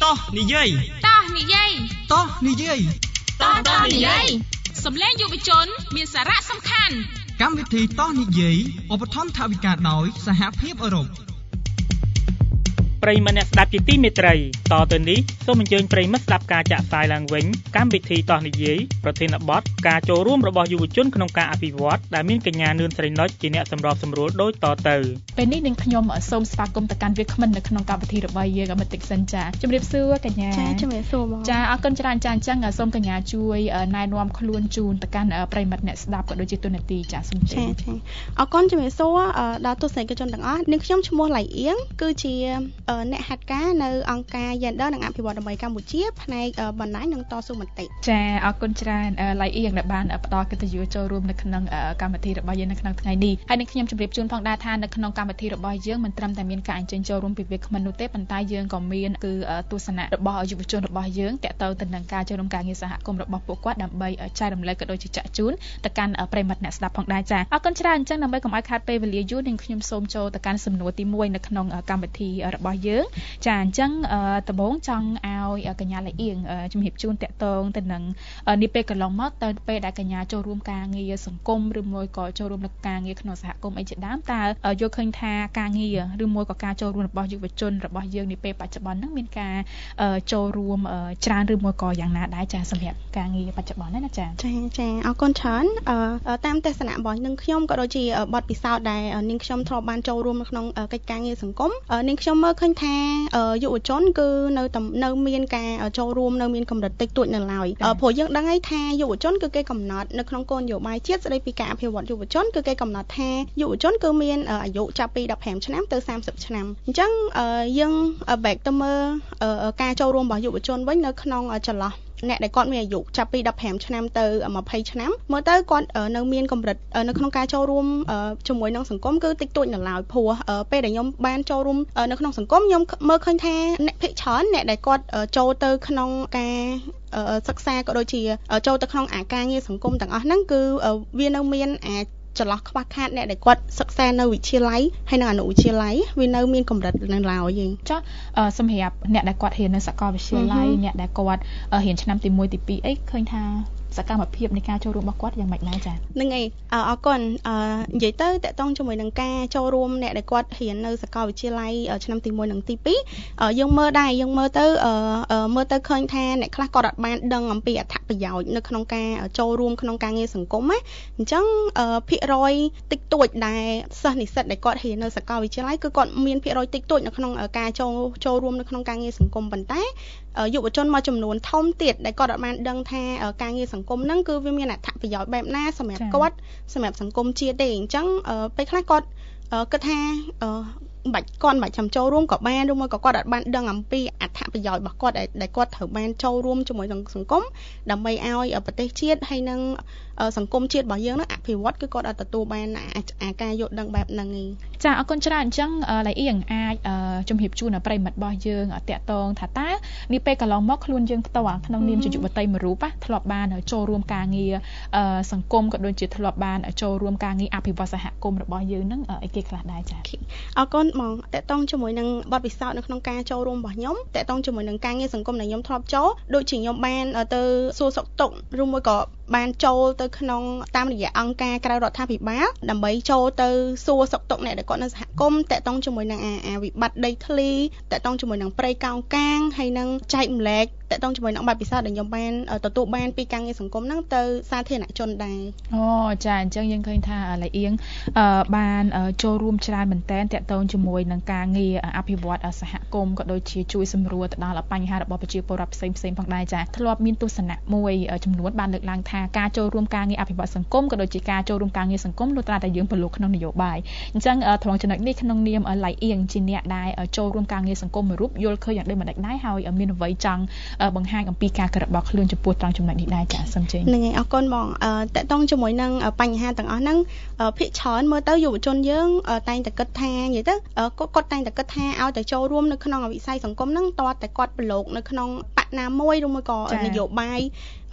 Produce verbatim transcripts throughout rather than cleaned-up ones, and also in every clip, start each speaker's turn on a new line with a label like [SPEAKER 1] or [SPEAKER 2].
[SPEAKER 1] តោះនិយាយ
[SPEAKER 2] តោះនិយាយ
[SPEAKER 1] តោះនិយាយ
[SPEAKER 2] តោះតោះនិយាយសម្លេងយុវជនមានសារៈសំខាន់
[SPEAKER 1] កម្មវិធីតោះនិយាយឧបត្ថម្ភថវិកាដោយសហភាពអឺរ៉ុប
[SPEAKER 3] ប្រិយមិត្តអ្នកស្ដាប់ជាទីមេត្រីតទៅនេះសូមអញ្ជើញប្រិយមិត្តស្ដាប់ការចាក់ផ្សាយឡើងវិញកម្មវិធីតោះនិយាយប្រធានបទការចូលរួមរបស់យុវជនក្នុងការអភិវឌ្ឍដែលមានកញ្ញានឿនស្រីនុចជាអ្នកសម្របសម្រួលដូចតទៅ
[SPEAKER 4] ពេលនេះនឹងខ្ញុំសូមស្វាគមន៍ទៅកាន់វាគ្មិននៅក្នុងកម្មវិធីរបស់យើងអមតិកសិនចាជំរាបសួរកញ្ញា
[SPEAKER 5] ចាជំរាបសួរបង
[SPEAKER 4] ចាអរគុណច្រើនចាអញ្ចឹងសូមកញ្ញាជួយណែនាំខ្លួនជូនទៅកាន់ប្រិយមិត្តអ្នកស្ដាប់ក៏ដូចជាទូនាទីចាសូម
[SPEAKER 5] ចាចាអរគុណជំរាបសួរដល់ទស្សនិកជនទាំងអស់នាងខ្ញុំឈ្មោះឡៃអៀងគឺជាអ្នកហាត់ការនៅអង្គការ Gender និងអភិវឌ្ឍន៍ដើម្បីកម្ពុជាផ្នែកបណ្ដាញនិងតស៊ូមតិ
[SPEAKER 4] ចាអរគុណច្រើនឡៃអៀងដែលបានផ្ដល់កិត្តិយសចូលរួមនៅក្នុងកម្មវិធីរបស់យើងនៅក្នុងថ្ងៃនេះហើយនឹងខ្ញុំជម្រាបជូនផងដែរថានៅក្នុងកម្មវិធីរបស់យើងមិនត្រឹមតែមានការអញ្ជើញចូលរួមពីវាគ្មិននោះទេប៉ុន្តែយើងក៏មានគឺទស្សនៈរបស់យុវជនរបស់យើងតកតទៅនឹងការចូលរួមការងារសហគមន៍របស់ពួកគាត់ដើម្បីចែករំលែកក៏ដូចជាចាក់ជូនទៅកាន់ប្រិយមិត្តអ្នកស្ដាប់ផងដែរចាអរគុណច្រើនអញ្ចឹងដើម្បីកុំឲ្យខាតពេលវេលាយូរនឹងខ្ញុំសូមចូលទៅកាន់សំណួរទីមួយនៅក្នុងកម្មវិធីរបស់យើងចាអញ្ចឹងដំបូងចង់ឲ្យកញ្ញាឡៃអៀងជំរាបជូនតកតងទៅនឹងនេះពេលកន្លងមកទៅពេលដែលកញ្ញាចូលរួមការងារសង្គមឬមួយក៏ចូលរួមនៅការងារក្នុងសហគមន៍អីជាដើមតើយល់ឃើញថាការងារឬមួយក៏ការចូលរួមរបស់យុវជនរបស់យើងនេះពេលបច្ចុប្បន្នហ្នឹងមានការចូលរួមច្រើនឬមួយក៏យ៉ាងណាដែរចាសម្រាប់ការងារបច្ចុប្បន្នហ្នឹងណាចា
[SPEAKER 5] ចាចាអរគុណច្រើនតាមទស្សនៈរបស់នាងខ្ញុំក៏ដូចជាបទពិសោធន៍ដែលនាងខ្ញុំធ្លាប់បានចូលរួមនៅក្នុងកិច្ចការងារសង្គមនាងខ្ញុំមើលឃើញថាយុវជនគឺនៅនៅមានការចូលរួមនៅមានកម្រិតតិចតួចនៅឡើយព្រោះយើងដឹងហើយថាយុវជនគឺគេកំណត់នៅក្នុងគោលនយោបាយជាតិស្ដីពីការអភិវឌ្ឍយុវជនគឺគេកំណត់ថាយុវជនគឺមានអាយុចាប់ពីដប់ប្រាំឆ្នាំទៅសាមសិបឆ្នាំអញ្ចឹងយើង back ទៅមើលការចូលរួមរបស់យុវជនវិញនៅក្នុងចន្លោះអ្នកដែលគាត់មានអាយុចាប់ពីដប់ប្រាំឆ្នាំទៅម្ភៃឆ្នាំមើលទៅគាត់នៅមានកម្រិតនៅក្នុងការចូលរួមជាមួយនឹងសង្គមគឺតិចតួចនៅឡើយព្រោះពេលដែលខ្ញុំបានចូលរួមនៅក្នុងសង្គមខ្ញុំមើលឃើញថាអ្នកភិកច្រើនអ្នកដែលគាត់ចូលទៅក្នុងការសិក្សាក៏ដូចជាចូលទៅក្នុងអាការងារសង្គមទាំងអស់ហ្នឹងគឺវានៅមានអាចចន្លោះខ្វះខាតអ្នកដែលគាត់សិក្សានៅវិទ្យាល័យហើយនៅអនុវិទ្យាល័យវានៅមានកម្រិតនៅឡើយយើង
[SPEAKER 4] ចុះសម្រាប់អ្នកដែលគាត់រៀននៅសាកលវិទ្យាល័យអ្នកដែលគាត់រៀនឆ្នាំទីមួយទីពីរអីឃើញថាសកម្មភាពនៃការចូលរួមរបស់គាត់យ៉ាងម៉េចដែរចា៎
[SPEAKER 5] ហ្នឹងហើយអរគុណនិយាយទៅតកតងជាមួយនឹងការចូលរួមអ្នកដែលគាត់រៀននៅសាកលវិទ្យាល័យឆ្នាំទីមួយនិងទីពីរយើងមើលដែរយើងមើលទៅមើលទៅឃើញថាអ្នកខ្លះគាត់អត់បានដឹងអំពីអត្ថប្រយោជន៍នៅក្នុងការចូលរួមក្នុងការងារសង្គមណាអញ្ចឹងភាគរយតិចតួចដែលសិស្សនិស្សិតដែលគាត់រៀននៅសាកលវិទ្យាល័យគឺគាត់មានភាគរយតិចតួចនៅក្នុងការចូលចូលរួមនៅក្នុងការងារសង្គមប៉ុន្តែយុវជនមួយចំនួនធំទៀតដែលគាត់អត់បានដឹងថាការងារសង្គមហ្នឹងគឺវាមានអត្ថប្រយោជន៍បែបណាសម្រាប់គាត់សម្រាប់សង្គមជាតិទេអញ្ចឹងពេលខ្លះគាត់គិតថាបាច់គាត់មិនបាច់ចាំចូលរួមក៏បានឬមួយក៏គាត់អត់បានដឹងអំពីអត្ថប្រយោជន៍របស់គាត់ដែលគាត់ត្រូវបានចូលរួមជាមួយនឹងសង្គមដើម្បីឲ្យប្រទេសជាតិហើយនឹងសង្គមជាតិរបស់យើងនឹងអភិវឌ្ឍគឺគាត់អត់ទទួលបានអាការយល់ដឹងបែបហ្នឹងឯង
[SPEAKER 4] ចាអរគុណច្រើនអញ្ចឹងឡៃអៀងអាចជំរាបជូនប្រិយមិត្តរបស់យើងតាក់ទងថាតើនេះពេលកន្លងមកខ្លួនយើងផ្ទាល់ក្នុងនាមជាយុវតីមួយរូបធ្លាប់បានចូលរួមការងារសង្គមក៏ដូចជាធ្លាប់បានចូលរួមការងារអភិវឌ្ឍសហគមន៍របស់យើងហ្នឹងអីគេខ្លះដែរចា
[SPEAKER 5] អរគុណមកតកតងជាមួយនឹងបទពិសោធន៍នៅក្នុងការចូលរួមរបស់ខ្ញុំតកតងជាមួយនឹងការងារសង្គមដែលខ្ញុំធ្លាប់ចូលដូចជាខ្ញុំបានទៅសួរសុខទុក្ខឬមួយក៏បានចូលទៅក្នុងតាមរយៈអង្គការក្រៅរដ្ឋាភិបាលដើម្បីចូលទៅសួរសុខទុក្ខអ្នកដែលគាត់នៅសហគមន៍តកតងជាមួយនឹងអាវិបត្តិដីធ្លីតកតងជាមួយនឹងព្រៃកោងកាងហើយនឹងចែកម្លែកតកតងជាមួយនឹងបទពិសោធន៍ដែលខ្ញុំបានទទួលបានពីការងារសង្គមហ្នឹងទៅសាធារណជនដែរ
[SPEAKER 4] អូចាអញ្ចឹងយើងឃើញថាឡៃអៀងបានចូលរួមច្រើនមែនតើតកតងជាមួយនឹងការងារអភិវឌ្ឍសហគមន៍ក៏ដូចជាជួយសម្រួលទៅដល់បញ្ហារបស់ប្រជាពលរដ្ឋផ្សេងផ្សេងផងដែរចាធ្លាប់មានទស្សនៈមួយចំនួនបានលើកឡើងថាការចូលរួមការងារអភិវឌ្ឍសង្គមក៏ដូចជាការចូលរួមការងារសង្គមលុះត្រាតែយើងប្រឡូកក្នុងនយោបាយអញ្ចឹងត្រង់ចំណុចនេះក្នុងនាមឡៃអៀងជាអ្នកដែលចូលរួមការងារសង្គមមួយរូបយល់ឃើញយ៉ាងដូចម្តេចដែរហើយមានអ្វីចង់បង្ហាញអំពីការគិតរបស់ខ្លួនចំពោះត្រង់ចំណុចនេះដែរចាសូមជើញ
[SPEAKER 5] ហ្នឹងហើយអរគុណបងតកតងជាមួយនឹងបញ្ហាទាំងអស់ហ្នឹងភាគច្រើនមើលទៅយុវជនយើងតែងតែគិតថានិយាយទៅគាត់តែងតែគិតថាឲ្យតែចូលរួមនៅក្នុងវិស័យសង្គមហ្នឹងតើតែគាត់ប្រឡូកនៅក្នុងបកណាមួយឬមួយក៏នយោបាយ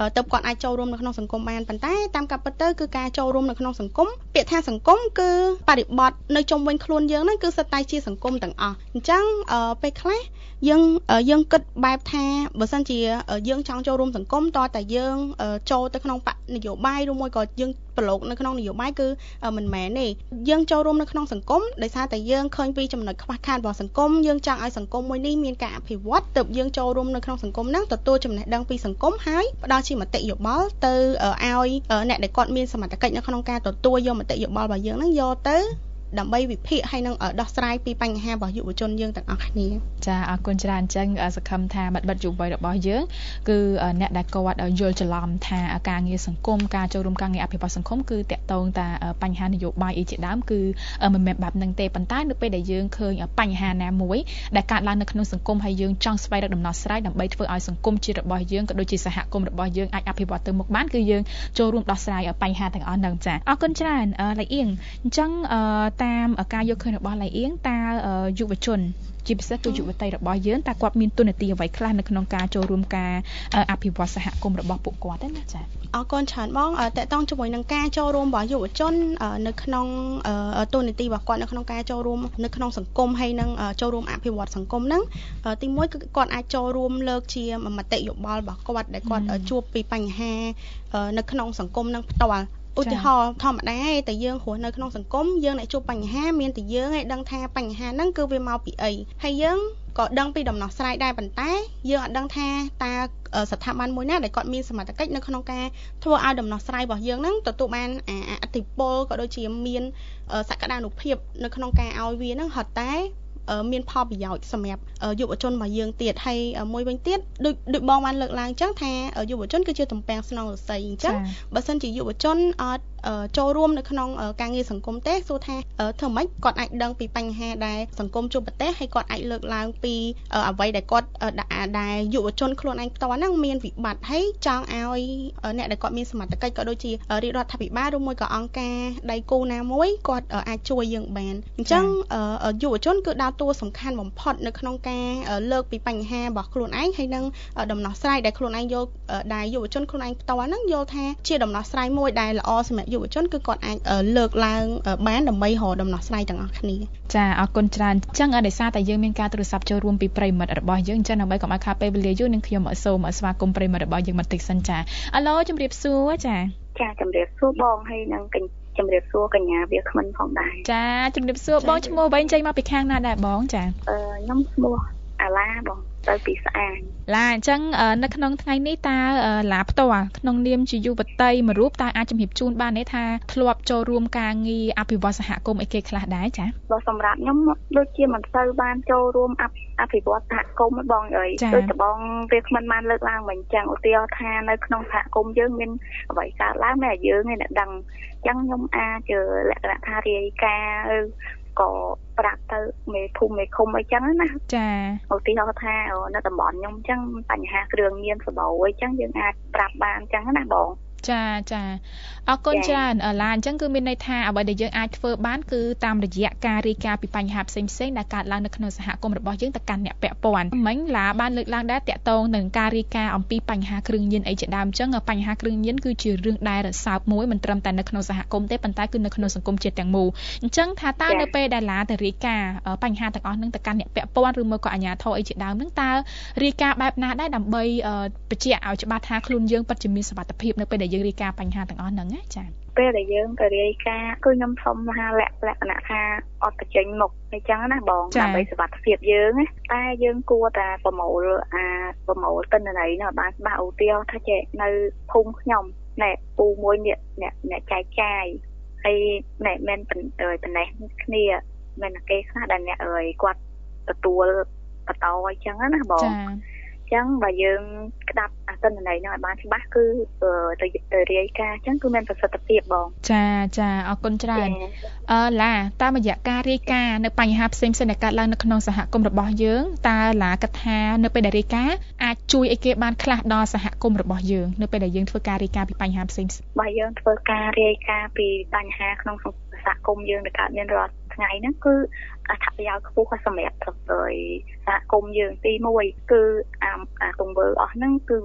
[SPEAKER 5] ទៅគាត់អាចចូលរួមនៅក្នុងសង្គមបានប៉ុន្តែតាមការពិតទៅគឺការចូលរួមនៅក្នុងសង្គមពាក្យថាសង្គមគឺបរិបទនៅជុំវិញខ្លួនយើងហ្នឹងគឺសិតតែជាសង្គមទាំងអស់អញ្ចឹងពេលខ្លះយើងយើងគិតបែបថាបើសិនជាយើងចង់ចូលរួមសង្គមតើតែយើងចូលទៅក្នុងបកនយោបាយឬមួយក៏យើងប្រឡូកនៅក្នុងនយោបាយគឺមិនមែនទេយើងចូលរួមនៅក្នុងសង្គមដោយសារតែយើងឃើញពីចំណុចខ្វះខាតរបស់សង្គមយើងចង់ឲ្យសង្គមមួយនេះមានការអភិវឌ្ឍទើបយើងចូលរួមនៅក្នុងសង្គមហ្នឹងទទួលចំណេះដឹងពីសង្គមហើយផ្ដល់ជាមតិយោបល់ទៅឲ្យអ្នកដែលគាត់មានសមត្ថកិច្ចនៅក្នុងការទទួលយកមតិយោបល់របស់យើងហ្នឹងយកទៅដើម្បីវិភាគហើយនឹងដោះស្រាយពីបញ្ហារបស់យុវជនយើងទាំងអស់គ្នា
[SPEAKER 4] ចាអរគុណច្រើនអញ្ចឹងសង្ឃឹមថាមិត្តមិត្តយុវវ័យរបស់យើងគឺអ្នកដែលគាត់យល់ច្រឡំថាការងារសង្គមការចូលរួមការងារអភិវឌ្ឍសង្គមគឺតាក់ទងតែបញ្ហានយោបាយអីជាដើមគឺមិនមែនបែបហ្នឹងទេប៉ុន្តែនៅពេលដែលយើងឃើញបញ្ហាណាមួយដែលកើតឡើងនៅក្នុងសង្គមហើយយើងចង់ស្វែងរកដំណោះស្រាយដើម្បីធ្វើឲ្យសង្គមជាតិរបស់យើងក៏ដូចជាសហគមន៍របស់យើងអាចអភិវឌ្ឍទៅមុខបានគឺយើងចូលរួមដោះស្រាយបញ្ហាទាំងអស់ហ្នឹងចាអរគុណច្រើនលោកអៀងអញ្ចឹងតាមការយកឃើញរបស់ឡៃអៀងតើយុវជនជាពិសេសគឺយុវតីរបស់យើងតើគាត់មានទូនាទីអ្វីខ្លះនៅក្នុងការចូលរួមការអភិវឌ្ឍសហគមន៍របស់ពួកគាត់ទេណាចា៎
[SPEAKER 5] អរគុណច្រើនបងតកតងជាមួយនឹងការចូលរួមរបស់យុវជននៅក្នុងទូនាទីរបស់គាត់នៅក្នុងការចូលរួមនៅក្នុងសង្គមហើយនឹងចូលរួមអភិវឌ្ឍសង្គមហ្នឹងទីមួយគឺគាត់អាចចូលរួមលើកជាមតិយោបល់របស់គាត់ដែលគាត់ជួបពីបញ្ហានៅក្នុងសង្គមហ្នឹងផ្ទាល់ឧទាហរណ៍ធម្មតាតែយើងរស់នៅក្នុងសង្គមយើងអ្នកជួបបញ្ហាមានតែយើងឯងដឹងថាបញ្ហាហ្នឹងគឺវាមកពីអីហើយយើងក៏ដឹងពីដំណោះស្រាយដែរប៉ុន្តែយើងអត់ដឹងថាតើស្ថាប័នមួយណាដែលគាត់មានសមត្ថកិច្ចនៅក្នុងការធ្វើឲ្យដំណោះស្រាយរបស់យើងហ្នឹងទទួលបានអធិពលក៏ដូចជាមានសក្តានុភាពនៅក្នុងការឲ្យវាហ្នឹងហត់តែមានផលប្រយោជន៍សម្រាប់យុវជនរបស់យើងទៀតហើយមួយវិញទៀតដូចដូចបងបានលើកឡើងអញ្ចឹងថាយុវជនគឺជាទំពាំងស្នងរស័យអញ្ចឹងបើសិនជាយុវជនអត់ចូលរួមនៅក្នុងការងារសង្គមទេសួរថាធ្វើម៉េចគាត់អាចដឹងពីបញ្ហាដែលសង្គមជួបប្រទះហើយគាត់អាចលើកឡើងពីអ្វីដែលគាត់ដែលយុវជនខ្លួនឯងផ្ទាល់ហ្នឹងមានវិបត្តិហើយចង់ឲ្យអ្នកដែលគាត់មានសមត្ថកិច្ចក៏ដូចជារាជរដ្ឋាភិបាលឬមួយក៏អង្គការដៃគូណាមួយគាត់អាចជួយយើងបានអញ្ចឹងយុវជនគឺដើរតួសំខាន់បំផុតនៅក្នុងការលើកពីបញ្ហារបស់ខ្លួនឯងហើយនឹងដំណោះស្រាយដែលខ្លួនឯងយកដែលយុវជនខ្លួនឯងផ្ទាល់ហ្នឹងយល់ថាជាដំណោះស្រាយមួយដែលល្អសម្រាប់យុវជនគឺគាត់អាចលើកឡើងបានដើម្បីរកដំណោះស្រាយទាំងអស់គ្នា
[SPEAKER 4] ចាអរគុណច្រើនអញ្ចឹងដោយសារតែយើងមានការទូរស័ព្ទចូលរួមពីប្រិមិត្តរបស់យើងអញ្ចឹងដើម្បីកុំឲ្យខាតពេលវេលាយូរនឹងខ្ញុំសូមស្វាគមន៍ប្រិមិត្តរបស់យើងបន្តិចសិនចាអាឡូជំរាបសួរចា
[SPEAKER 6] ចាជំរាបសួរបងហើយនឹងជំរាបសួរកញ្ញាវាគ្មិនផងដែរ
[SPEAKER 4] ចាជំរាបសួរបងឈ្មោះអ្វីចេញមកពីខាងណាដែរបងចា
[SPEAKER 6] អឺខ្ញុំឈ្មោះអាឡាបងទៅពីស្អាង
[SPEAKER 4] ឡាអញ្ចឹងនៅក្នុងថ្ងៃនេះតើឡាផ្ទាល់ក្នុងនាមជាយុវតីមួយរូបតើអាចជំរាបជូនបានទេថាធ្លាប់ចូលរួមការងារអភិវឌ្ឍសហគមន៍អីគេខ្លះដែរចា
[SPEAKER 6] បើសម្រាប់ខ្ញុំដូចជាមិនសូវបានចូលរួមអភិវឌ្ឍសហគមន៍បងអើយដូចតែបងវាគ្មិនបានលើកឡើងមិនអញ្ចឹងឧទាហរណ៍ថានៅក្នុងសហគមន៍យើងមានអ្វីកើតឡើងតែយើងឯងអ្នកដឹងអញ្ចឹងខ្ញុំអាចលក្ខណៈថារាយការណ៍ក៏ប្រាប់ទៅមេភូមិមេឃុំអីចឹងណា
[SPEAKER 4] ចា
[SPEAKER 6] ឧទាហរណ៍ថានៅតំបន់ខ្ញុំអញ្ចឹងបញ្ហាគ្រឿងញៀនសបោអីចឹងយើងអាចប្រាប់បានអញ្ចឹងណាបង
[SPEAKER 4] ចាចាអរគុណច្រើនឡាអញ្ចឹងគឺមានន័យថាអ្វីដែលយើងអាចធ្វើបានគឺតាមរយៈការរាយការណ៍ពីបញ្ហាផ្សេងផ្សេងដែលកើតឡើងនៅក្នុងសហគមន៍របស់យើងទៅកាន់អ្នកពាក់ព័ន្ធមិញឡាបានលើកឡើងដែរតាក់ទងនឹងការរាយការណ៍អំពីបញ្ហាគ្រឿងញៀនអីជាដើមអញ្ចឹងបញ្ហាគ្រឿងញៀនគឺជារឿងដែលរសើបមួយមិនត្រឹមតែនៅក្នុងសហគមន៍ទេប៉ុន្តែគឺនៅក្នុងសង្គមជាតិទាំងមូលអញ្ចឹងថាតើនៅពេលដែលឡាទៅរាយការណ៍បញ្ហាទាំងអស់ហ្នឹងទៅកាន់អ្នកពាក់ព័ន្ធឬមកក៏អាជ្ញាធរអីជាដើមហ្នឹងតើរាយការណ៍បែបណាដែរដើម្បីបញ្ជាក់ឲ្យច្បាស់ថាខ្លួនយើងពិតជាមានសុវត្ថិភាពនៅពេលដែលយើងរាយការណ៍បញ្ហាទាំងអស់ហ្នឹងណាចា៎
[SPEAKER 6] ពេលដែលយើងទៅរាយការណ៍គឺខ្ញុំសុំថាលក្ខណៈថាអត់បញ្ចេញមុខអញ្ចឹងណាបងដើម្បីសុវត្ថិភាពយើងណាតែយើងគួរតែប្រមូលអាប្រមូលទិន្នន័យនោះបានច្បាស់ឧទាហរណ៍ថាចេះនៅភូមិខ្ញុំណែពូមួយអ្នកអ្នកអ្នកចែកចាយហើយណែមិនប៉ុណ្ណេះគ្នាមិនគេខ្លះដែលអ្នកអើយគាត់ទទួលបន្តអញ្ចឹងណាបងចឹងបើយើងក្តាប់អត្តន័យនោះឲ្យបានច្បាស់គឺទៅទៅរាយការណ៍ចឹងគឺមានប្រសិទ្ធភាពបង
[SPEAKER 4] ចាចាអរគុណច្រើនអឺឡាតាមរយៈការរាយការណ៍នៅបញ្ហាផ្សេងផ្សេងដែលកើតឡើងនៅក្នុងសហគមន៍របស់យើងតើឡាគិតថានៅពេលដែលរាយការណ៍អាចជួយអីគេបានខ្លះដល់សហគមន៍របស់យើងនៅពេលដែលយើងធ្វើការរាយការណ៍ពីបញ្ហាផ្សេង
[SPEAKER 6] បើយើងធ្វើការរាយការណ៍ពីបញ្ហាក្នុងសហគមន៍យើងដែលកើតមានរាល់ថ្ងៃហ្នឹងគឺអត្ថប្រយោជន៍ខ្ពស់សម្រាប់ទៅសហគមន៍យើងទីមួយគឺអាអាទង្វើអស់ហ្នឹងគឺវាចាប់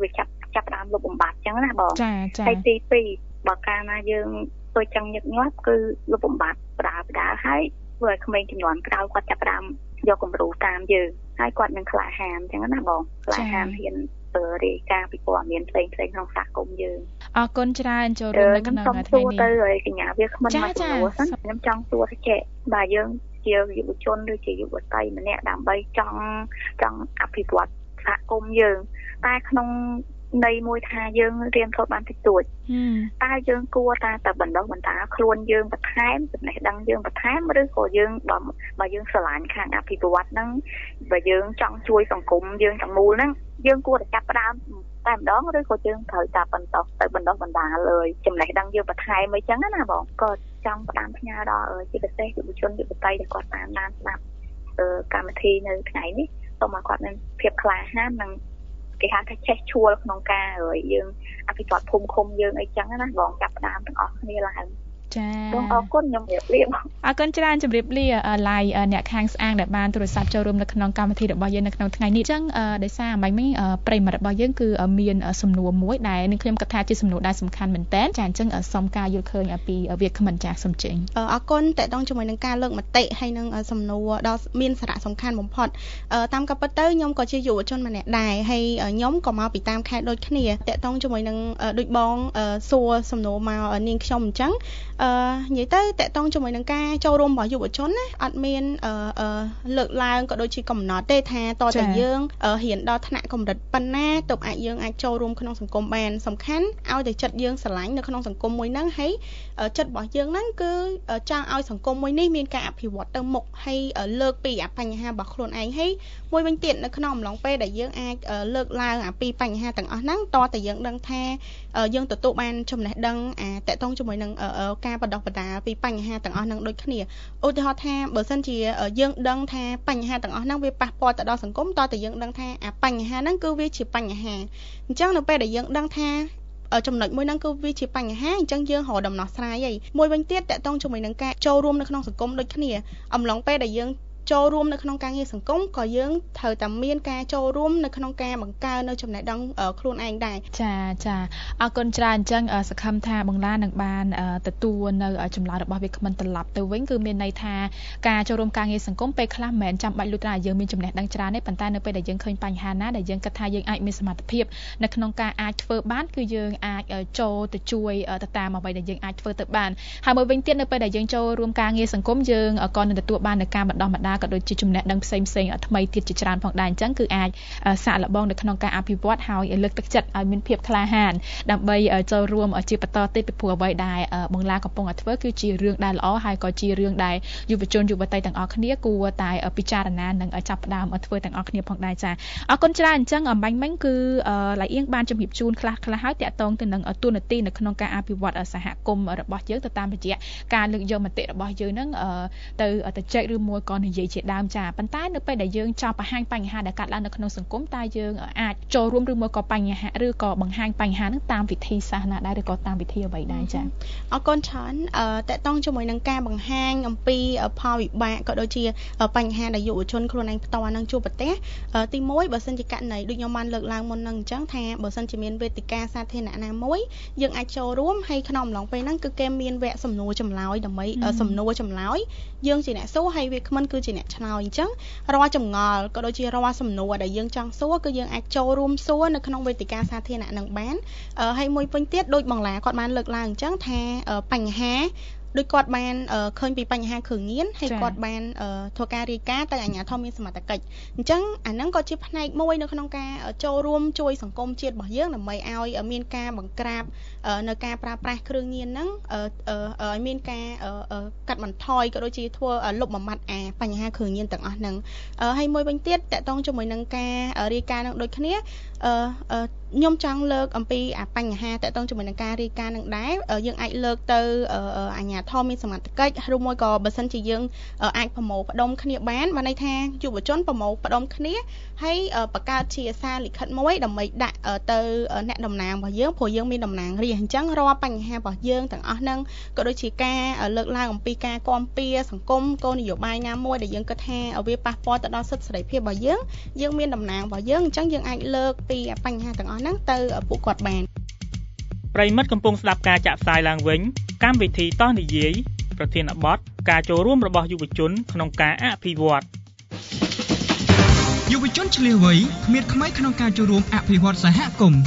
[SPEAKER 6] ចាប់ផ្ដើមលុបបំបត្តិចឹងណាបងហើយទីពីរបើកាលណាយើងទៅចឹងញឹកញាប់គឺលុបបំបត្តិបដាបដាហើយធ្វើឲ្យក្មេងចំនួនក្រោយគាត់ចាប់ផ្ដើមយកគំរូតាមយើងហើយគាត់នឹងក្លាហានចឹងណាបងក្លាហានហ៊ានទៅរាយការណ៍ពីព័ត៌មានផ្សេងៗក្នុងសហគមន៍យើង
[SPEAKER 4] អរគុណច្រើនចូលរួមនៅក្នុងថ្ងៃ
[SPEAKER 6] នេះទៅហើយកញ្ញាវាគ្មិនមកសួរសិនខ្ញុំចង់សួរថាចេះបាទយើងជាយុវជនឬជាយុវតីម្នាក់ដើម្បីចង់ចង់អភិវឌ្ឍសហគមន៍យើងតែក្នុងនៃមួយថាយើងរៀនសូត្របានតិចតួចតែយើងគួរតែតែបណ្ដុះបណ្ដាលខ្លួនយើងបន្ថែមចំណេះដឹងយើងបន្ថែមឬក៏យើងបើបើយើងស្រឡាញ់ខាងអភិវឌ្ឍហ្នឹងបើយើងចង់ជួយសង្គមយើងទាំងមូលហ្នឹងយើងគួរតែចាប់ផ្ដើមតែម្ដងឬក៏យើងត្រូវតែបន្តទៅបណ្ដុះបណ្ដាលលើចំណេះដឹងយើងបន្ថែមអីចឹងណាបងក៏ចង់ផ្ដាំផ្ញើដល់ជាពិសេសយុវជនយុវតីដែលគាត់តាមដានស្ដាប់កម្មវិធីនៅថ្ងៃនេះសូមឲ្យគាត់មានភាពក្លាហាននិងគេហៅថាចេះឈួលក្នុងការយើងអភិវឌ្ឍភូមិឃុំយើងអីចឹងណាបងចាប់ផ្ដើមទាំងអស់គ្នាឡើង
[SPEAKER 4] ចា
[SPEAKER 6] បងអរគុណខ្ញុំជម្រាបលា
[SPEAKER 4] អរគុណច្រើនជម្រាបលាឡាយអ្នកខាងស្អាងដែលបានទូរស័ព្ទចូលរួមនៅក្នុងកម្មវិធីរបស់យើងនៅក្នុងថ្ងៃនេះអញ្ចឹងដោយសារអីមិញប្រិមត្តរបស់យើងគឺមានសំណួរមួយដែលនឹងខ្ញុំគិតថាជាសំណួរដែលសំខាន់មែនតើចាអញ្ចឹងសូមការយល់ឃើញពីវាគ្មិនចាស់សំចេញ
[SPEAKER 5] អរគុណតេតងជាមួយនឹងការលើកមតិហើយនឹងសំណួរដ៏មានសារៈសំខាន់បំផុតតាមការពិតទៅខ្ញុំក៏ជាយុវជនម្នាក់ដែរហើយខ្ញុំក៏មកពីតាមខេត្តដូចគ្នាតេតងជាមួយនឹងដូចបងសួរសំណួរមកនាងខ្ញុំអញ្ចឹងអឺនិយាយទៅតកតងជាមួយនឹងការចូលរួមរបស់យុវជនណាអត់មានអឺលើកឡើងក៏ដូចជាកំណត់ទេថាតើតើយើងហ៊ានដល់ថ្នាក់កម្រិតប៉ុណ្ណាទើបអាចយើងអាចចូលរួមក្នុងសង្គមបានសំខាន់ឲ្យតែចិត្តយើងស្រឡាញ់នៅក្នុងសង្គមមួយហ្នឹងហើយចិត្តរបស់យើងហ្នឹងគឺចង់ឲ្យសង្គមមួយនេះមានការអភិវឌ្ឍទៅមុខហើយលើកពីបញ្ហារបស់ខ្លួនឯងហើយមួយវិញទៀតនៅក្នុងអំឡុងពេលដែលយើងអាចលើកឡើងអំពីបញ្ហាទាំងអស់ហ្នឹងតើតើយើងដឹងថាយើងទទួលបានចំណេះដឹងអាតកតងជាមួយនឹងការបណ្ដុះបណ្ដាលពីបញ្ហាទាំងអស់ហ្នឹងដូចគ្នាឧទាហរណ៍ថាបើសិនជាយើងដឹងថាបញ្ហាទាំងអស់ហ្នឹងវាប៉ះពាល់ទៅដល់សង្គមតើតើយើងដឹងថាអាបញ្ហាហ្នឹងគឺវាជាបញ្ហាអញ្ចឹងនៅពេលដែលយើងដឹងថាចំណុចមួយហ្នឹងគឺវាជាបញ្ហាអញ្ចឹងយើងរកដំណោះស្រាយហើយមួយវិញទៀតតកតងជាមួយនឹងការចូលរួមនៅក្នុងសង្គមដូចគ្នាអំឡុងពេលដែលយើងចូលរួមនៅក្នុងការងារសង្គមក៏យើងត្រូវតែមានការចូលរួមនៅក្នុងការបង្កើននៅចំណេះដឹងខ្លួនឯងដែរ
[SPEAKER 4] ចាចាអរគុណច្រើនអញ្ចឹងសង្ឃឹមថាបងឡានឹងបានទទួលនៅចម្លើយរបស់វាគ្មិនត្រឡប់ទៅវិញគឺមានន័យថាការចូលរួមការងារសង្គមពេលខ្លះមិនមែនចាំបាច់លុះត្រាយើងមានចំណេះដឹងច្រើនទេប៉ុន្តែនៅពេលដែលយើងឃើញបញ្ហាណាដែលយើងគិតថាយើងអាចមានសមត្ថភាពនៅក្នុងការអាចធ្វើបានគឺយើងអាចចូលទៅជួយទៅតាមអ្វីដែលយើងអាចធ្វើទៅបានហើយមួយវិញទៀតនៅពេលដែលយើងចូលរួមការងារសង្គមយើងក៏នឹងទទួលបាននូវការបណ្ដុះបណ្ដាលក៏ដូចជាចំណេះដឹងផ្សេងផ្សេងថ្មីទៀតជាច្រើនផងដែរអញ្ចឹងគឺអាចសាកល្បងនៅក្នុងការអភិវឌ្ឍហើយលើកទឹកចិត្តឲ្យមានភាពក្លាហានដើម្បីចូលរួមជាបន្តទៀតពីព្រោះអ្វីដែលបងឡាកំពុងតែធ្វើគឺជារឿងដែលល្អហើយក៏ជារឿងដែលយុវជនយុវតីទាំងអស់គ្នាគួរតែពិចារណានិងចាប់ផ្ដើមធ្វើទាំងអស់គ្នាផងដែរចាអរគុណច្រើនអញ្ចឹងអំបញ្ញមិញគឺឡៃអៀងបានជម្រាបជូនខ្លះខ្លះហើយតាក់ទងទៅនឹងទូនាទីនៅក្នុងការអភិវឌ្ឍសហគមន៍របស់យើងទៅតាមរយៈការលើកយកមតិរបស់យើងហ្នឹងទៅទៅចែកឬមួយក៏និយាយជាដើមចាប៉ុន្តែនៅពេលដែលយើងចង់បង្ហាញបញ្ហាដែលកើតឡើងនៅក្នុងសង្គមតើយើងអាចចូលរួមឬមួយក៏បញ្ហាឬក៏បង្ហាញបញ្ហាហ្នឹងតាមវិធីសាស្ត្រណាដែរឬក៏តាមវិធីអ្វីដែរចា
[SPEAKER 5] អរគុណច្រើនអឺតកតងជាមួយនឹងការបង្ហាញអំពីផលវិបាកក៏ដូចជាបញ្ហាដែលយុវជនខ្លួនឯងផ្ទាល់នឹងជួបប្រទះទីមួយបើសិនជាករណីដូចខ្ញុំបានលើកឡើងមុននឹងអញ្ចឹងថាបើសិនជាមានវេទិកាសាធារណៈណាមួយយើងអាចចូលរួមហើយក្នុងអំឡុងពេលហ្នឹងគឺគេមានវគ្គសំណួរចម្លើយដើម្បីសំណួរចម្លើយយើងជាអ្នកសួរហើយវាគ្មិនគឺជាអ្នកឆ្លើយអញ្ចឹងរាល់ចម្ងល់ក៏ដូចជារាល់សំណួរដែលយើងចង់សួរគឺយើងអាចចូលរួមសួរនៅក្នុងវេទិកាសាធារណៈនឹងបានហើយមួយវិញទៀតដូចបងឡាគាត់បានលើកឡើងអញ្ចឹងថាបញ្ហាដូចគាត់បានឃើញពីបញ្ហាគ្រឿងញៀនហើយគាត់បានធ្វើការរាយការណ៍ទៅអាជ្ញាធរមានសមត្ថកិច្ចអញ្ចឹងអាហ្នឹងក៏ជាផ្នែកមួយនៅក្នុងការចូលរួមជួយសង្គមជាតិរបស់យើងដើម្បីឲ្យមានការបង្ក្រាបនៅការប្រើប្រាស់គ្រឿងញៀនហ្នឹងឲ្យមានការកាត់បន្ថយក៏ដូចជាធ្វើលុបបំបាត់អាបញ្ហាគ្រឿងញៀនទាំងអស់ហ្នឹងហើយមួយវិញទៀតតកតងជាមួយនឹងការរាយការណ៍នឹងដូចគ្នាខ្ញុំចង់លើកអំពីអាបញ្ហាតកតងជាមួយនឹងការរាយការណ៍នឹងដែរយើងអាចលើកទៅអាជ្ញាធរមានសមត្ថកិច្ចឬមួយក៏បើសិនជាយើងអាចប្រមូលផ្ដុំគ្នាបានបានន័យថាយុវជនប្រមូលផ្ដុំគ្នាហើយបង្កើតជាសារលិខិតមួយដើម្បីដាក់ទៅអ្នកតំណាងរបស់យើងព្រោះយើងមានតំណាងរាស្ត្រអញ្ចឹងរាល់បញ្ហារបស់យើងទាំងអស់ហ្នឹងក៏ដូចជាការលើកឡើងអំពីការគាំពៀសង្គមគោលនយោបាយណាមួយដែលយើងគិតថាវាប៉ះពាល់ទៅដល់សិទ្ធិសេរីភាពរបស់យើងយើងមានតំណាងរបស់យើងអញ្ចឹងយើងអាចលើកពីបញ្ហាទាំងអស់ស់ហ្នឹងទៅពួកគាត់បាន
[SPEAKER 3] ប្រិមិត្តកំពុងស្ដាប់ការចាក់ផ្សាយឡើងវិញកម្មវិធីតោះនិយាយប្រធានបទការចូលរួមរបស់យុវជនក្នុងការអភិវឌ្ឍ
[SPEAKER 1] យុវជនឆ្លៀសវៃគ្មានខ្មៃក្នុងការចូលរួមអភិវឌ្ឍសហគមន៍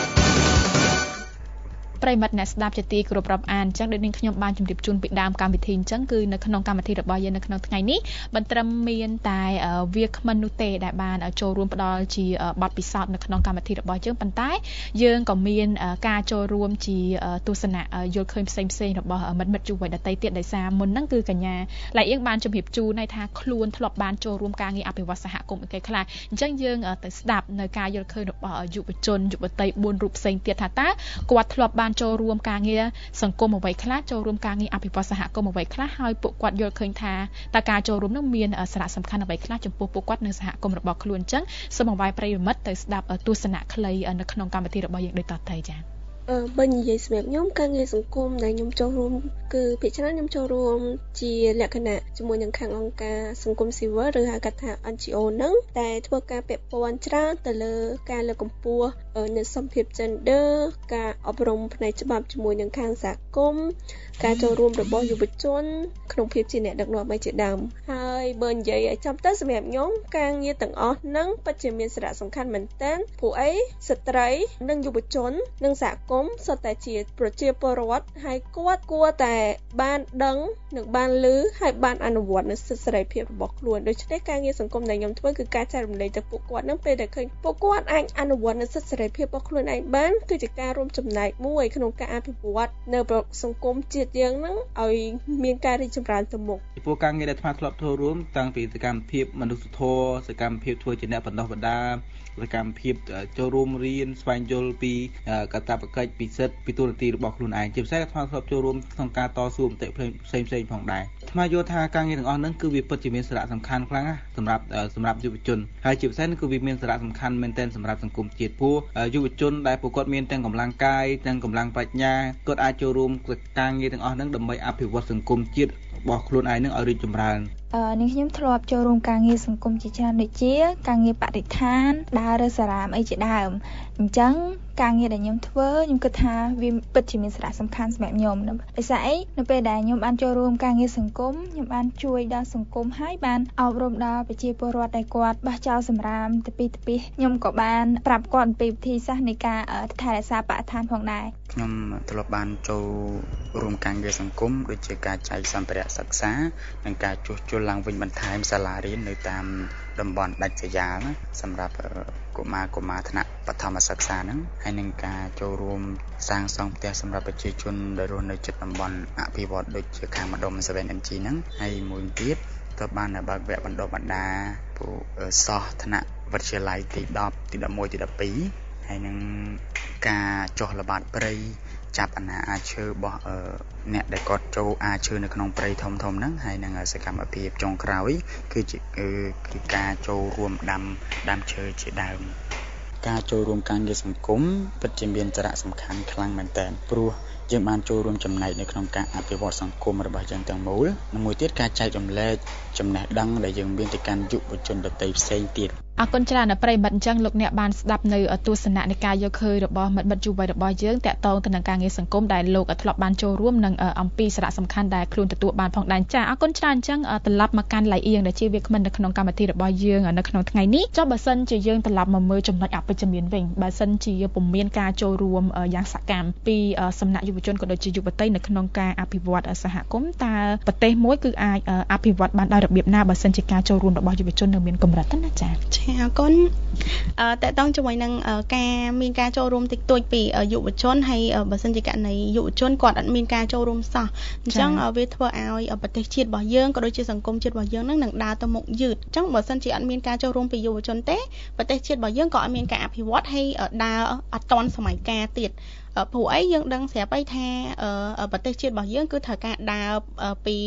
[SPEAKER 4] ប្រិមិត្តអ្នកស្ដាប់ជាទីគោរពរាប់អានអញ្ចឹងដូចនាងខ្ញុំបានជម្រាបជូនពីដើមកម្មវិធីអញ្ចឹងគឺនៅក្នុងកម្មវិធីរបស់យើងនៅក្នុងថ្ងៃនេះមិនត្រឹមមានតែវាគ្មិននោះទេដែលបានចូលរួមផ្ដល់ជាបទពិសោធន៍នៅក្នុងកម្មវិធីរបស់យើងប៉ុន្តែយើងក៏មានការចូលរួមជាទស្សនៈយល់ឃើញផ្សេងផ្សេងរបស់មិត្តមិត្តយុវវ័យដទៃទៀតដោយសារមុនហ្នឹងគឺកញ្ញាឡៃអៀងបានជម្រាបជូនឲ្យថាខ្លួនធ្លាប់បានចូលរួមការងារអភិវឌ្ឍសហគមន៍អីគេខ្លះអញ្ចឹងយើងទៅស្ដាប់នៅការយល់ឃើញរបស់យុវជនយុវតីបួនរូបផ្សេងទៀតថាតើគាត់ធ្លាប់បានចូលរួមការងារសង្គមអ្វីខ្លះចូលរួមការងារអភិវឌ្ឍសហគមន៍អ្វីខ្លះហើយពួកគាត់យល់ឃើញថាតើការចូលរួមនោះមានសារៈសំខាន់អ្វីខ្លះចំពោះពួកគាត់នៅសហគមន៍របស់ខ្លួនអញ្ចឹងសូមអង្វាយប្រិយមិត្តទៅស្ដាប់ទស្សនៈខ្លីនៅក្នុងកម្មវិធីរបស់យើងដូចតទៅចា៎
[SPEAKER 7] អឺបើនិយាយសម្រាប់ខ្ញុំការងារសង្គមដែលខ្ញុំចូលរួមគឺភាគច្រើនខ្ញុំចូលរួមជាលក្ខណៈជាមួយនឹងខាងអង្គការសង្គមស៊ីវិលឬហៅកាត់ថា អេន ជី អូ ហ្នឹងតែធ្វើការពាក់ព័ន្ធច្រើនទៅលើការលើកកម្ពស់នៅសម្ភារ gender ការអប់រំផ្នែកច្បាប់ជាមួយនឹងខាងសហគមន៍ការចូលរួមរបស់យុវជនក្នុងភាពជាអ្នកដឹកនាំឯជាដើមហើយបើនិយាយឲ្យចំទៅសម្រាប់ខ្ញុំការងារទាំងអស់ហ្នឹងពិតជាមានសារៈសំខាន់មែនទែនព្រោះអីស្ត្រីនិងយុវជននិងសហគមន៍សុទ្ធតែជាប្រជាពលរដ្ឋហើយគាត់គួរតែបានដឹងនិងបានឮហើយបានអនុវត្តនូវសិទ្ធិសេរីភាពរបស់ខ្លួនដូច្នេះការងារសង្គមដែលខ្ញុំធ្វើគឺការចែករំលែកទៅពួកគាត់នឹងពេលដែលឃើញពួកគាត់អាចអនុវត្តនូវសិទ្ធិសេរីភាពរបស់ខ្លួនឯងបានគឺជាការរួមចំណែកមួយក្នុងការអភិវឌ្ឍនៅសង្គមជាតិយើងហ្នឹងឲ្យមានការរីកចម្រើនទៅមុខ
[SPEAKER 8] ពីព្រោះការងារដែលអាត្មាធ្លាប់ចូលរួមតាំងពីសកម្មភាពមនុស្សធម៌សកម្មភាពធ្វើជាអ្នកបណ្ដុះបណ្ដាលសកម្មភាពចូលរួមរៀនស្វែងយល់ពីកាតព្វកិច្ចពិសិដ្ឋពីទូរនទីរបស់ខ្លួនឯងជាពិសេសអាត្មាធ្លាប់ចូលរួមក្នុងការតស៊ូមតិផ្សេងផ្សេងៗផងដែរអាត្មាយល់ថាការងារទាំងអស់ហ្នឹងគឺវាពិតជាមានសារៈសំខាន់ខ្លាំងណាស់សម្រាប់សម្រាប់យុវជនហើយជាពិសេសគឺវាមានសារៈសំខាន់មែនទែនសម្រាប់សង្គមជាតិព្រោះយុវជនដែលពួកគាត់មានទាំងកម្លាំងកាយទាំងកម្លាំងប្រាជ្ញាគាត់អាចចូលរួមការងារទាំងអស់ហ្នឹងដើម្បីអភិវឌ្ឍសង្គមជាតិរបស់ខ្លួនឯងនឹងឲ្យរីកចម្រើន
[SPEAKER 9] អឺនាងខ្ញុំធ្លាប់ចូលរួមការងារសង្គមជាច្រើនដូចជាការងារបរិស្ថានដើររើសសារ៉ាមអីជាដើមអញ្ចឹងការងារដែលខ្ញុំធ្វើខ្ញុំគិតថាវាពិតជាមានសារៈសំខាន់សម្រាប់ខ្ញុំដោយសារអីនៅពេលដែលខ្ញុំបានចូលរួមការងារសង្គមខ្ញុំបានជួយដល់សង្គមហើយបានអប់រំដល់ប្រជាពលរដ្ឋដែលគាត់បោះចោលសម្រាមទៅពីទៅពីខ្ញុំក៏បានប្រាប់គាត់អំពីវិធីសាស្ត្រនៃការថែរក្សាបរិស្ថានផងដែរ
[SPEAKER 10] ខ្ញុំធ្លាប់បានចូលរួមការងារសង្គមដូចជាការចែកសម្ភារៈសិក្សានិងការជួសជុលឡើងវិញបន្ថែមសាលារៀននៅតាមតំបន់ដាច់ស្រយាលសម្រាប់កុមារកុមារថ្នាក់បឋមសិក្សាហ្នឹងហើយនឹងការចូលរួមសាងសង់ផ្ទះសម្រាប់ប្រជាជនដែលរស់នៅជិតតំបន់អភិវឌ្ឍដូចជាខាងម្ដុំ seven M G ហ្នឹងហើយមួយទៀតក៏បានបើកវគ្គបណ្ដុះបណ្ដាលពួកសិស្សថ្នាក់វិទ្យាល័យទីដប់ទីដប់មួយទីដប់ពីរហើយនឹងការចុះល្បាតព្រៃចាប់អាណាអាឈើរបស់អ្នកដែលគាត់ចូលអាឈើនៅក្នុងព្រៃធំធំហ្នឹងហើយនឹងសកម្មភាពចុងក្រោយគឺជាគឺការចូលរួមដាំដាំឈើជាដើមការចូលរួមការងារសង្គមពិតជាមានសារៈសំខាន់ខ្លាំងមែនទែនព្រោះយើងបានចូលរួមចំណែកនៅក្នុងការអភិវឌ្ឍសង្គមរបស់យើងទាំងមូលនិងមួយទៀតការចែករំលែកចំណេះដឹងដែលយើងមានទៅកាន់យុវជនដទៃផ្សេងទៀត
[SPEAKER 4] អរគុណច្រើនដល់ប្រិយមិត្តអញ្ចឹងលោកអ្នកបានស្ដាប់នៅទស្សនៈនៃការយកឃើញរបស់មិត្តមិត្តយុវវ័យរបស់យើងតាក់ទងទៅនឹងការងារសង្គមដែលលោកធ្លាប់បានចូលរួមនិងអំពីសារៈសំខាន់ដែលខ្លួនទទួលបានផងដែរចា៎អរគុណច្រើនអញ្ចឹងត្រឡប់មកកាន់ឡៃអៀងដែលជាវាគ្មិននៅក្នុងកម្មវិធីរបស់យើងនៅក្នុងថ្ងៃនេះចុះបើសិនជាយើងត្រឡប់មកមើលចំណុចអវិជ្ជមានវិញបើសិនជាពុំមានការចូលរួមយ៉ាងសកម្មពីសំណាក់យុវជនក៏ដូចជាយុវតីនៅក្នុងការអភិវឌ្ឍសហគមន៍តើប្រទេសមួយគឺអាចអភិវឌ្ឍបានដោយរបៀបណាបើសិនជាការចូលរួមរបស់យុវជននៅមានកម្រិតណាចា៎
[SPEAKER 5] អរគុណអឺតើតង់ជាមួយនឹងការមានការចូលរួមតិចតួចពីយុវជនហើយបើសិនជាករណីយុវជនគាត់អត់មានការចូលរួមសោះអញ្ចឹងវាធ្វើឲ្យប្រទេសជាតិរបស់យើងក៏ដូចជាសង្គមជាតិរបស់យើងនឹងនឹងដើរទៅមុខយឺតអញ្ចឹងបើសិនជាអត់មានការចូលរួមពីយុវជនទេប្រទេសជាតិរបស់យើងក៏អត់មានការអភិវឌ្ឍហើយដើរអត់ទាន់សម័យកាលទៀតព្រោះអីយើងដឹងស្រាប់អីថាប្រទេសជាតិរបស់យើងគឺត្រូវការដើរពី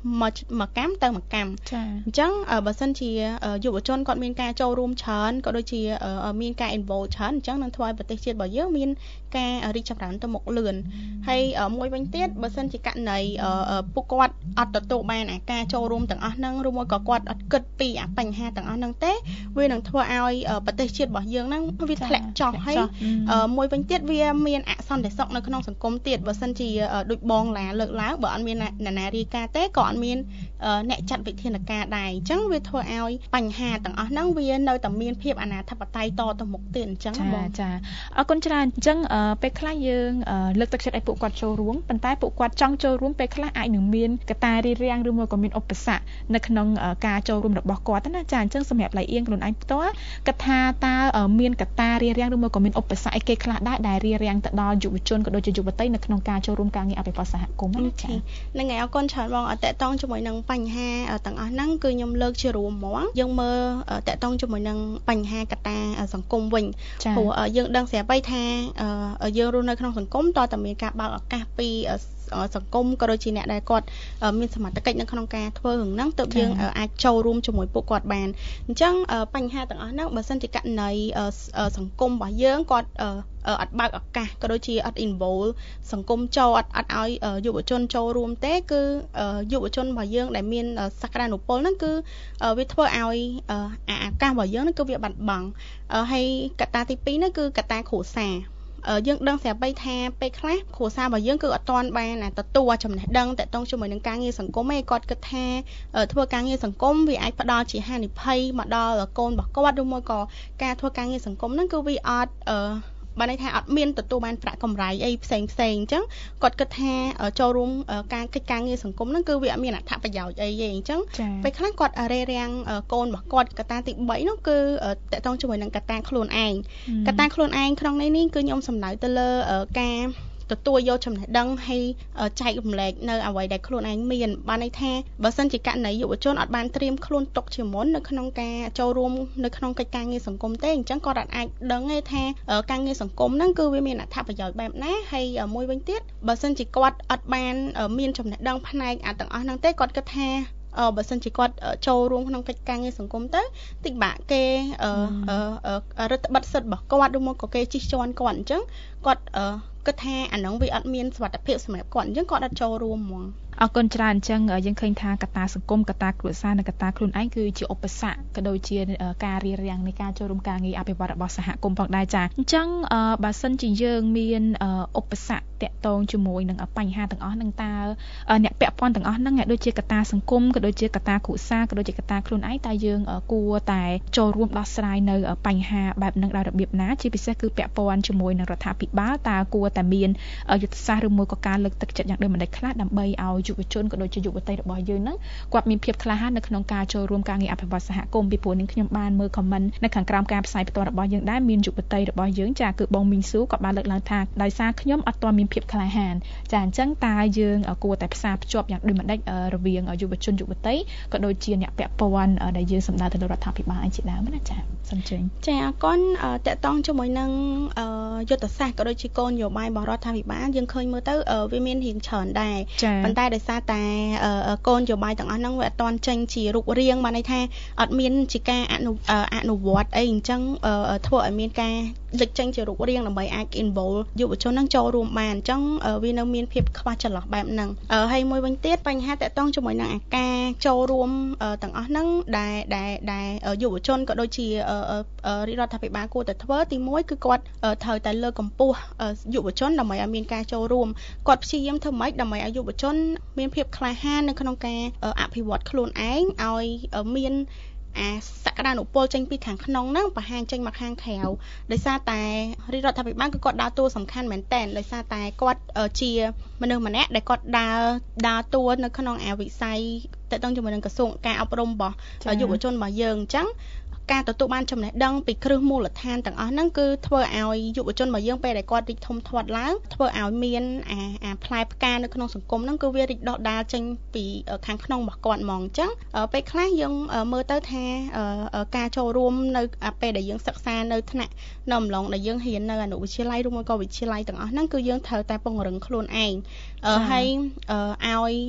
[SPEAKER 5] មកមកកម្មទៅមកកម្មចាអញ្ចឹងបើសិនជាយុវជនគាត់មានការចូលរួមច្រើនក៏ដូចជាមានការ involve ច្រើនអញ្ចឹងនឹងធ្វើឲ្យប្រទេសជាតិរបស់យើងមានការរីកចម្រើនទៅមុខលឿនហើយមួយវិញទៀតបើសិនជាករណីពួកគាត់អត់ទទួលបានអាការចូលរួមទាំងអស់ហ្នឹងឬមួយក៏គាត់អត់គិតពីអាបញ្ហាទាំងអស់ហ្នឹងទេវានឹងធ្វើឲ្យប្រទេសជាតិរបស់យើងហ្នឹងវាធ្លាក់ចុះហើយមួយវិញទៀតវាមានអសន្តិសុខនៅក្នុងសង្គមទៀតបើសិនជាដូចបងឡាលើកឡើងបើអត់មានអ្នកណារាយការណ៍ទេក៏អត់មានអ្នកចាត់វិធានការដែរអញ្ចឹងវាធ្វើឲ្យបញ្ហាទាំងអស់ហ្នឹងវានៅតែមានភាពអនាធិបតេយ្យតទៅមុខទៀតអញ្ចឹងបងចាអរគុណច្រើនអញ្ចឹងពេលខ្លះយើងលើកទឹកចិត្តឲ្យពួកគាត់ចូលរួមប៉ុន្តែពួកគាត់ចង់ចូលរួមពេលខ្លះអាចនឹងមានកត្តារារាំងឬមួយក៏មានឧបសគ្គនៅក្នុងការចូលរួមរបស់គាត់ណាចាអញ្ចឹងសម្រាប់ឡៃអៀងខ្លួនឯងផ្ទាល់គិតថាតើមានកត្តារារាំងឬមួយក៏មានឧបសគ្គអីគេខ្លះដែរដែលរារាំងទៅដល់យុវជនក៏ដូចជាយុវតីនៅក្នុងការចូលរួមការងារអភិវឌ្ឍសហគមន៍ណាចាហ្នឹងហើយអរគុណច្រើនបងអត់តកតងជាមួយនឹងបញ្ហាទាំងអស់ហ្នឹងគឺខ្ញុំលើកជារួមហ្មងយើងមើលតកតងជាមួយនឹងបញ្ហាកត្តាសង្គមវិញព្រោះយើងដឹងស្រាប់ហើយថាយើងរស់នៅក្នុងសង្គមតើតើមានការបើកឱកាសពីសង្គមក៏ដូចជាអ្នកដែលគាត់មានសមត្ថកិច្ចនៅក្នុងការធ្វើរឿងហ្នឹងទើបយើងអាចចូលរួមជាមួយពួកគាត់បានអញ្ចឹងបញ្ហាទាំងអស់ហ្នឹងបើសិនជាករណីសង្គមរបស់យើងគាត់អត់បើកឱកាសក៏ដូចជាអត់ involve សង្គមចូលអត់អត់ឲ្យយុវជនចូលរួមទេគឺយុវជនរបស់យើងដែលមានសក្តានុពលហ្នឹងគឺវាធ្វើឲ្យឱកាសរបស់យើងហ្នឹងគឺវាបាត់បង់ហើយកត្តាទីពីរហ្នឹងគឺកត្តាគ្រួសារយើងដឹងស្រាប់បីថាពេលខ្លះគ្រួសាររបស់យើងគឺអត់ទាន់បានទទួលចំណេះដឹងតកតងជាមួយនឹងការងារសង្គមឯងគាត់គិតថាធ្វើការងារសង្គមវាអាចផ្ដល់ជាហានិភ័យមកដល់កូនរបស់គាត់ឬមួយក៏ការធ្វើការងារសង្គមហ្នឹងគឺវាអត់បានន័យថាអត់មានទទួលបានប្រាក់កម្រៃអីផ្សេងផ្សេងអញ្ចឹងគាត់គិតថាចូលរួមការកិច្ចការងារសង្គមហ្នឹងគឺវាអត់មានអត្ថប្រយោជន៍អីទេអញ្ចឹងពេលខ្លះគាត់រារាំងកូនរបស់គាត់កត្តាទីបីនោះគឺតកតងជាមួយនឹងកត្តាខ្លួនឯងកត្តាខ្លួនឯងក្នុងនេះនេះគឺខ្ញុំសំដៅទៅលើការទទួលយកចំណេះដឹងហើយចែករំលែកនៅអ្វីដែលខ្លួនឯងមានបានន័យថាបើសិនជាករណីយុវជនអត់បានត្រៀមខ្លួនទុកជាមុននៅក្នុងការចូលរួមនៅក្នុងកិច្ចការងារសង្គមទេអញ្ចឹងគាត់អាចដឹងទេថាការងារសង្គមហ្នឹងគឺវាមានអត្ថប្រយោជន៍បែបណាហើយមួយវិញទៀតបើសិនជាគាត់អត់បានមានចំណេះដឹងផ្នែកអាទាំងអស់ហ្នឹងទេគាត់គិតថាអឺបើសិនជាគាត់ចូលរួមក្នុងកិច្ចការងារសង្គមទៅតិចបាក់គេអឺរដ្ឋបិទសិទ្ធិរបស់គាត់ឬមកក៏គេជិះជាន់គាត់អញ្ចឹងគាត់គិតថាអាហ្នឹងវាអត់មានសុវត្ថិភាពសម្រាប់គាត់អញ្ចឹងគាត់អត់ចូលរួមហ្មងអរគុណច្រើនអញ្ចឹងយើងឃើញថាកត្តាសង្គមកត្តាគ្រួសារនិងកត្តាខ្លួនឯងគឺជាឧបសគ្គក៏ដូចជាការរារាំងនៃការចូលរួមការងារអភិវឌ្ឍរបស់សហគមន៍ផងដែរចាអញ្ចឹងបើសិនជាយើងមានឧបសគ្គតាក់ទងជាមួយនឹងបញ្ហាទាំងអស់ហ្នឹងតើអ្នកពាក់ព័ន្ធទាំងអស់ហ្នឹងដូចជាកត្តាសង្គមក៏ដូចជាកត្តាគ្រួសារក៏ដូចជាកត្តាខ្លួនឯងតើយើងគួរតែចូលរួមដោះស្រាយនៅបញ្ហាបែបហ្នឹងដោយរបៀបណាជាពិសេសគឺពាក់ព័ន្ធជាមួយនឹងរដ្ឋាភិបាលតើគួរតែមានយុទ្ធសាស្ត្រឬមួយក៏ការលើកទឹកចិត្តយ៉ាងដូចម្តេចខ្លះដើម្បីឲ្យយុវជនក៏ដូចជាយុវតីរបស់យើងហ្នឹងគាត់មានភាពក្លាហាននៅក្នុងការចូលរួមការងារអភិវឌ្ឍសហគមន៍ពីព្រោះនឹងខ្ញុំបានមើល comment នៅខាងក្រោមការផ្សាយផ្ទាល់របស់យើងដែរមានយុវតីរបស់យើងចាគឺបងមីងស៊ូគាត់បានលើកឡើងថាដោយសារខ្ញុំអត់ទាន់មានភាពក្លាហានចាអញ្ចឹងតើយើងគួរតែផ្សារភ្ជាប់យ៉ាងដូចម្តេចរវាងយុវជនយុវតីក៏ដូចជាអ្នកពាក់ព័ន្ធដែលយើងសម្ដៅទៅលើរដ្ឋាភិបាលអីជាដើមណាចាសូមជើញចាអរគុណតកតងជាមួយនឹងយុទ្ធសាស្ត្រក៏ដូចជាគោលនយោបាយរបស់រដ្ឋាភិបាលយើងឃើញមើលទៅវាមានរៀងច្រើនដែរប៉ុន្តែដោយសារតែកូនយោបាយទាំងអស់ហ្នឹងវាអត់ទាន់ចេញជារូបរាងបានន័យថាអត់មានជាការអនុអនុវត្តអីអញ្ចឹងធ្វើឲ្យមានការលេចចេញជារូបរាងដើម្បីអាច involve យុវជនហ្នឹងចូលរួមបានអញ្ចឹងវានៅមានភាពខ្វះចន្លោះបែបហ្នឹងហើយមួយវិញទៀតបញ្ហាតាក់ទងជាមួយនឹងអាការចូលរួមទាំងអស់ហ្នឹងដែលដែលដែលយុវជនក៏ដូចជារាជរដ្ឋាភិបាលគួរតែធ្វើទីមួយគឺគាត់ត្រូវតែលើកកម្ពស់យុវជនដើម្បីឲ្យមានការចូលរួមគាត់ព្យាយាមធ្វើម៉េចដើម្បីឲ្យយុវជនមានភាពក្លាហាននៅក្នុងការអភិវឌ្ឍខ្លួនឯងឲ្យមានអាសក្តានុពលចេញពីខាងក្នុងហ្នឹងបង្ហាញចេញមកខាងក្រៅដោយសារតែរាជរដ្ឋាភិបាលគឺគាត់ដើរតួសំខាន់មែនតើដោយសារតែគាត់ជាមនុស្សម្នាក់ដែលគាត់ដើរដើរតួនៅក្នុងអាវិស័យតទៅជាមួយនឹងក្រសួងការអប់រំរបស់យុវជនរបស់យើងអញ្ចឹងការទទួលបានចំណេះដឹងពីគ្រឹះមូលដ្ឋានទាំងអស់ហ្នឹងគឺធ្វើឲ្យយុវជនរបស់យើងពេលដែលគាត់រីកធំធាត់ឡើងធ្វើឲ្យមានអាអាផ្លែផ្កានៅក្នុងសង្គមហ្នឹងគឺវារីកដុះដាលចេញពីខាងក្នុងរបស់គាត់ហ្មងអញ្ចឹងពេលខ្លះយើងមើលទៅថាការចូលរួមនៅពេលដែលយើងសិក្សានៅថ្នាក់នៅអំឡុងដែលយើងរៀននៅអនុវិទ្យាល័យឬមួយក៏វិទ្យាល័យទាំងអស់ហ្នឹងគឺយើងត្រូវតែពង្រឹងខ្លួនឯងហើយឲ្យ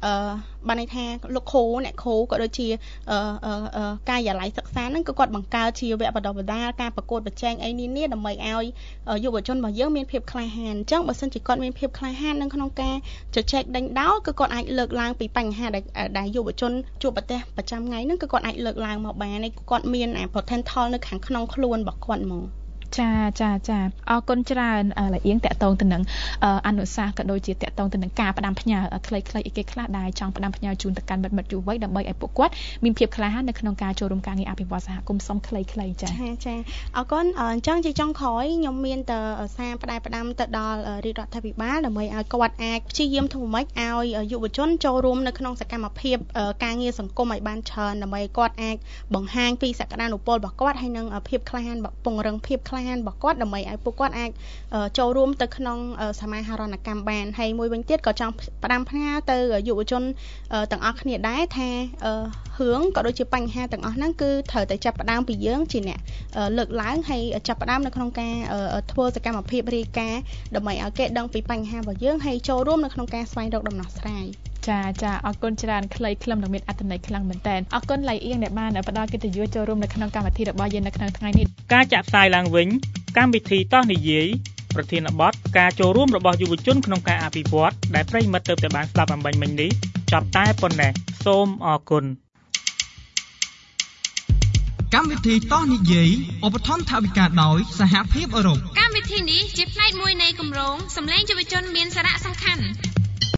[SPEAKER 5] អឺបានន័យថាលោកគ្រូអ្នកគ្រូក៏ដូចជាអឺការិយាល័យសិក្សាហ្នឹងគឺគាត់បង្កើតជាវគ្គបណ្ដុះបណ្ដាលការប្រកួតប្រជែងអីនានាដើម្បីឲ្យយុវជនរបស់យើងមានភាពក្លាហានអញ្ចឹងបើសិនជាគាត់មានភាពក្លាហាននៅក្នុងការជជែកដេញដោលគឺគាត់អាចលើកឡើងពីបញ្ហាដែលដែលយុវជនជួបប្រទះប្រចាំថ្ងៃហ្នឹងគឺគាត់អាចលើកឡើងមកបានហើយគាត់មាន potential នៅខាងក្នុងខ្លួនរបស់គាត់មកចាចាចាអរគុណច្រើនលអៀងតកតងទៅនឹងអនុសាសន៍ក៏ដូចជាតកតងទៅនឹងការផ្ដាំផ្ញើខ្លីៗអីគេខ្លះដែលចង់ផ្ដាំផ្ញើជូនទៅកាន់មិត្តមិត្តយុវវ័យដើម្បីឲ្យពួកគាត់មានភាពក្លាហាននៅក្នុងការចូលរួមការងារអភិវឌ្ឍសហគមន៍សុំខ្លីៗចាចាចាអរគុណអញ្ចឹងជាចុងក្រោយខ្ញុំមានតែសារផ្ដាយផ្ដាំទៅដល់រាជរដ្ឋាភិបាលដើម្បីឲ្យគាត់អាចព្យាយាមធ្វើម៉េចឲ្យយុវជនចូលរួមនៅក្នុងសកម្មភាពការងារសង្គមឲ្យបានច្រើនដើម្បីគាត់អាចបង្ហាញពីសក្តានុពលរបស់គាត់ហើយនឹងភាពក្លាហានពង្រឹងភាពក្លាហានរបស់គាត់ដើម្បីឲ្យពួកគាត់អាចចូលរួមទៅក្នុងសមាហរណកម្មបានហើយមួយវិញទៀតក៏ចង់ផ្ដាំផ្ញើទៅយុវជនទាំងអស់គ្នាដែរថារឿងក៏ដូចជាបញ្ហាទាំងអស់ហ្នឹងគឺត្រូវតែចាប់ផ្ដើមពីយើងជាអ្នកលើកឡើងហើយចាប់ផ្ដើមនៅក្នុងការធ្វើសកម្មភាពរាយការណ៍ដើម្បីឲ្យគេដឹងពីបញ្ហារបស់យើងហើយចូលរួមនៅក្នុងការស្វែងរកដំណោះស្រាយចាចាអរគុណច្រើនខ្លីខ្លឹមនិងមានអត្ថន័យខ្លាំងមែនតើអរគុណឡៃអៀងដែលបានផ្ដល់កិត្តិយសចូលរួមនៅក្នុងកម្មវិធីរបស់យើងនៅក្នុងថ្ងៃនេះ
[SPEAKER 3] ការចាក់ផ្សាយឡើងវិញកម្មវិធីតោះនិយាយប្រធានបទការចូលរួមរបស់យុវជនក្នុងការអភិវឌ្ឍដែលប្រិយមិត្តទើបតែបានស្ដាប់អំបញ្ញមិញនេះចប់តែប៉ុណ្ណេះសូមអរគុណ
[SPEAKER 1] កម្មវិធីតោះនិយាយឧបត្ថម្ភថវិកាដោយសហភាពអឺរ៉ុប
[SPEAKER 2] កម្មវិធីនេះជាផ្នែកមួយនៃគម្រោងសម្លេងយុវជនមានសារៈសំខាន់